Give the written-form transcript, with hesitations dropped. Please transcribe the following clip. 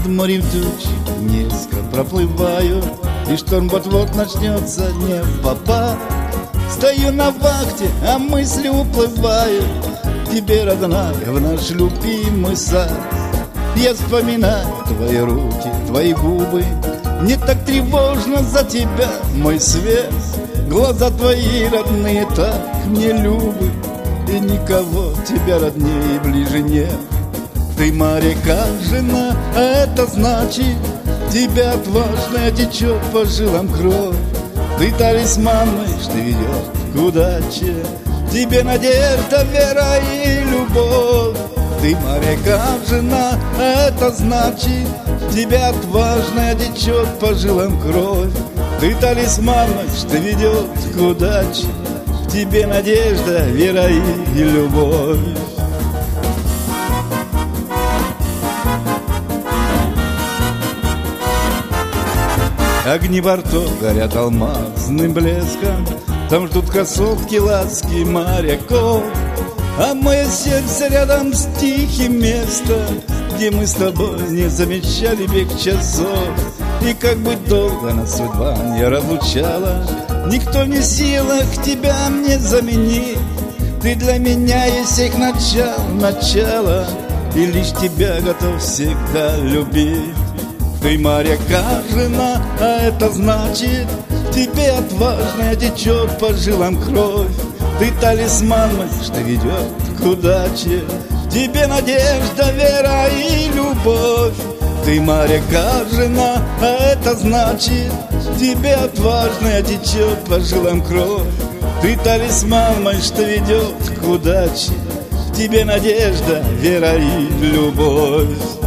морем туч низко проплываю, и шторм вот-вот начнется не попа. Стою на вахте, а мысли уплывают к тебе, родная, в наш любимый сад. Я вспоминаю твои руки, твои губы. Мне так тревожно за тебя, мой свет. Глаза твои родные так мне любы, и никого тебя роднее и ближе нет. Ты моряка жена, а это значит, тебя отважная течет по жилам кровь. Ты талисман мой, что ведет к удаче, тебе надежда, вера и любовь. Ты моряка жена, а это значит, тебя отважная течет по жилам кровь. Ты талисман мой, что ведет к удаче, в тебе надежда, вера и любовь. Огни бортов горят алмазным блеском, там ждут красотки, ласки моряков. А мое сердце рядом с тихим местом, где мы с тобой не замечали бег часов. И как бы долго нас судьба не разлучала, никто не в силах тебя мне заменить. Ты для меня есть всех начало, и лишь тебя готов всегда любить. Ты моряка жена, а это значит, тебе отважная течет по жилам кровь. Ты талисман мой, что ведет к удаче, тебе надежда, вера и любовь. Ты моряка жена, а это значит, тебе отважная течет по жилам кровь. Ты талисман мой, что ведет к удаче, тебе надежда, вера и любовь.